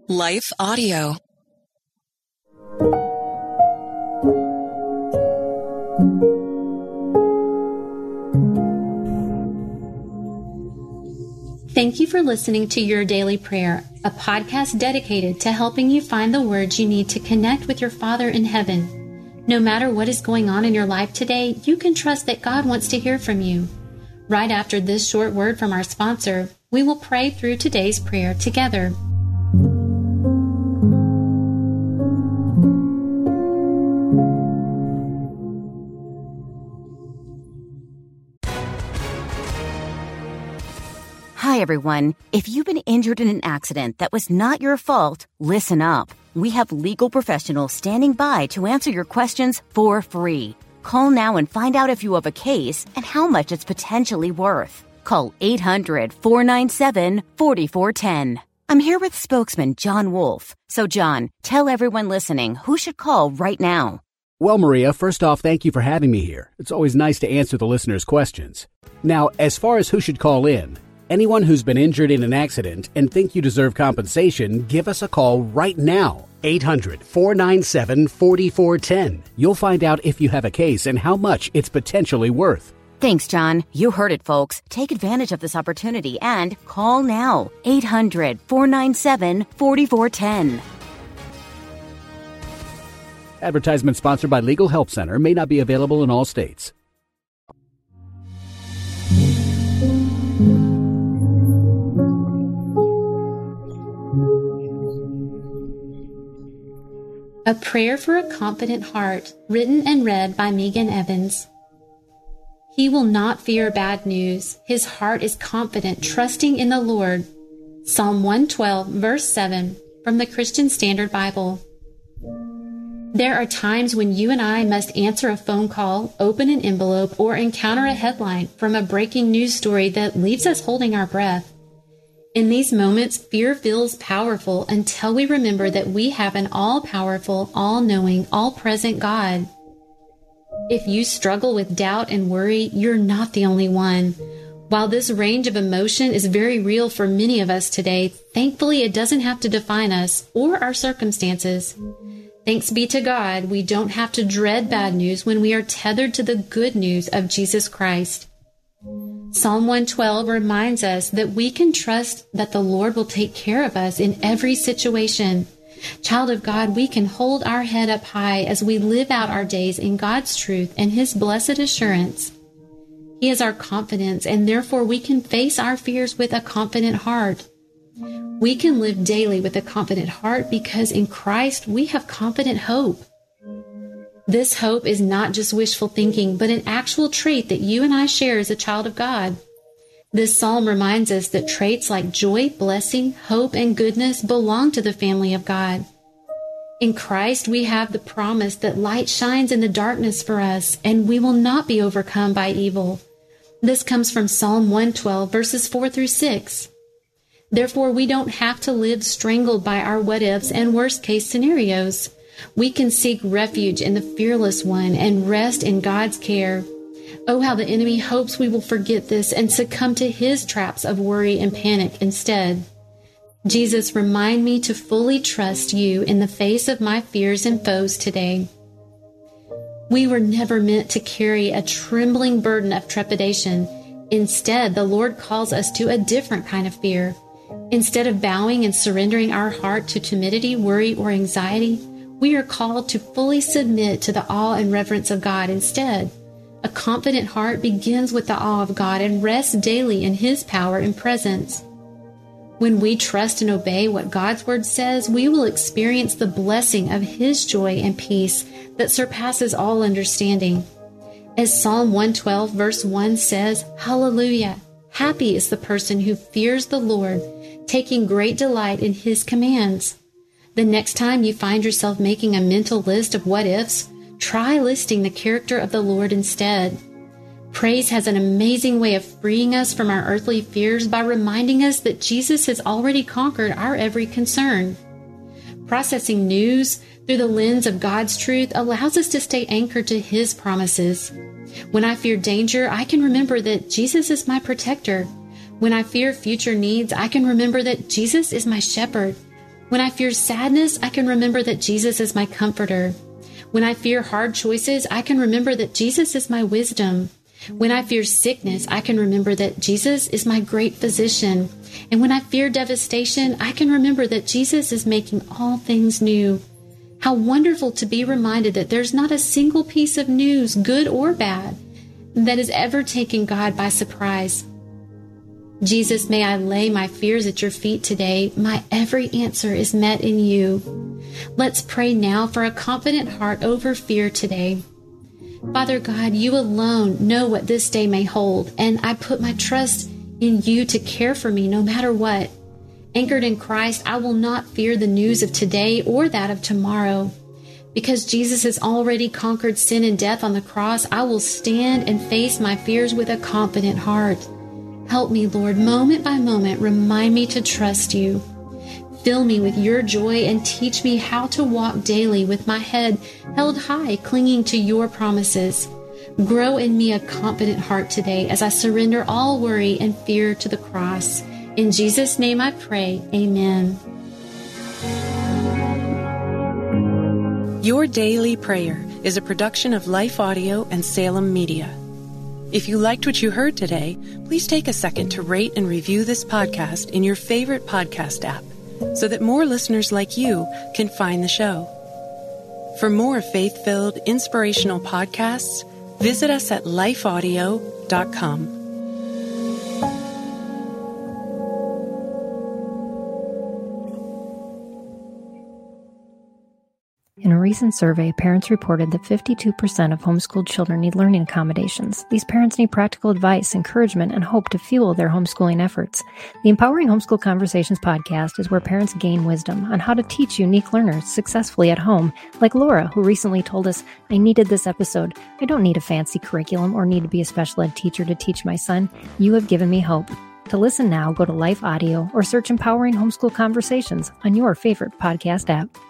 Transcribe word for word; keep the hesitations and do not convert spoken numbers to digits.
Life Audio. Thank you for listening to Your Daily Prayer, a podcast dedicated to helping you find the words you need to connect with your Father in heaven. No matter what is going on in your life today, you can trust that God wants to hear from you. Right after this short word from our sponsor, we will pray through today's prayer together. Hi, everyone. If you've been injured in an accident that was not your fault, listen up. We have legal professionals standing by to answer your questions for free. Call now and find out if you have a case and how much it's potentially worth. Call eight hundred, four nine seven, four four one zero. I'm here with spokesman John Wolf. So, John, tell everyone listening who should call right now. Well, Maria, first off, thank you for having me here. It's always nice to answer the listeners' questions. Now, as far as who should call in, anyone who's been injured in an accident and think you deserve compensation, give us a call right now. eight hundred, four nine seven, four four one zero. You'll find out if you have a case and how much it's potentially worth. Thanks, John. You heard it, folks. Take advantage of this opportunity and call now. eight hundred, four nine seven, four four one zero. Advertisement sponsored by Legal Help Center. May not be available in all states. A Prayer for a Confident Heart, written and read by Megan Evans. He will not fear bad news. His heart is confident, trusting in the Lord. Psalm one twelve, verse seven, from the Christian Standard Bible. There are times when you and I must answer a phone call, open an envelope, or encounter a headline from a breaking news story that leaves us holding our breath. In these moments, fear feels powerful until we remember that we have an all-powerful, all-knowing, all-present God. If you struggle with doubt and worry, you're not the only one. While this range of emotion is very real for many of us today, thankfully it doesn't have to define us or our circumstances. Thanks be to God, we don't have to dread bad news when we are tethered to the good news of Jesus Christ. Psalm one twelve reminds us that we can trust that the Lord will take care of us in every situation. Child of God, we can hold our head up high as we live out our days in God's truth and His blessed assurance. He is our confidence, and therefore we can face our fears with a confident heart. We can live daily with a confident heart because in Christ we have confident hope. This hope is not just wishful thinking, but an actual trait that you and I share as a child of God. This psalm reminds us that traits like joy, blessing, hope, and goodness belong to the family of God. In Christ, we have the promise that light shines in the darkness for us, and we will not be overcome by evil. This comes from Psalm one twelve, verses four through six. Therefore, we don't have to live strangled by our what-ifs and worst-case scenarios. We can seek refuge in the fearless one and rest in God's care. Oh, how the enemy hopes we will forget this and succumb to his traps of worry and panic instead. Jesus, remind me to fully trust you in the face of my fears and foes today. We were never meant to carry a trembling burden of trepidation. Instead, the Lord calls us to a different kind of fear. Instead of bowing and surrendering our heart to timidity, worry, or anxiety, we are called to fully submit to the awe and reverence of God instead. A confident heart begins with the awe of God and rests daily in His power and presence. When we trust and obey what God's Word says, we will experience the blessing of His joy and peace that surpasses all understanding. As Psalm one twelve verse one says, Hallelujah! Happy is the person who fears the Lord, taking great delight in His commands. The next time you find yourself making a mental list of what-ifs, try listing the character of the Lord instead. Praise has an amazing way of freeing us from our earthly fears by reminding us that Jesus has already conquered our every concern. Processing news through the lens of God's truth allows us to stay anchored to His promises. When I fear danger, I can remember that Jesus is my protector. When I fear future needs, I can remember that Jesus is my shepherd. When I fear sadness, I can remember that Jesus is my comforter. When I fear hard choices, I can remember that Jesus is my wisdom. When I fear sickness, I can remember that Jesus is my great physician. And when I fear devastation, I can remember that Jesus is making all things new. How wonderful to be reminded that there's not a single piece of news, good or bad, that has ever taken God by surprise. Jesus, may I lay my fears at your feet today. My every answer is met in you. Let's pray now for a confident heart over fear today. Father God, you alone know what this day may hold, and I put my trust in you to care for me no matter what. Anchored in Christ, I will not fear the news of today or that of tomorrow. Because Jesus has already conquered sin and death on the cross, I will stand and face my fears with a confident heart. Help me, Lord, moment by moment, remind me to trust you. Fill me with your joy and teach me how to walk daily with my head held high, clinging to your promises. Grow in me a confident heart today as I surrender all worry and fear to the cross. In Jesus' name I pray, amen. Your Daily Prayer is a production of Life Audio and Salem Media. If you liked what you heard today, please take a second to rate and review this podcast in your favorite podcast app so that more listeners like you can find the show. For more faith-filled, inspirational podcasts, visit us at life audio dot com. In a recent survey, parents reported that fifty-two percent of homeschooled children need learning accommodations. These parents need practical advice, encouragement, and hope to fuel their homeschooling efforts. The Empowering Homeschool Conversations podcast is where parents gain wisdom on how to teach unique learners successfully at home, like Laura, who recently told us, "I needed this episode. I don't need a fancy curriculum or need to be a special ed teacher to teach my son. You have given me hope." To listen now, go to Life Audio or search Empowering Homeschool Conversations on your favorite podcast app.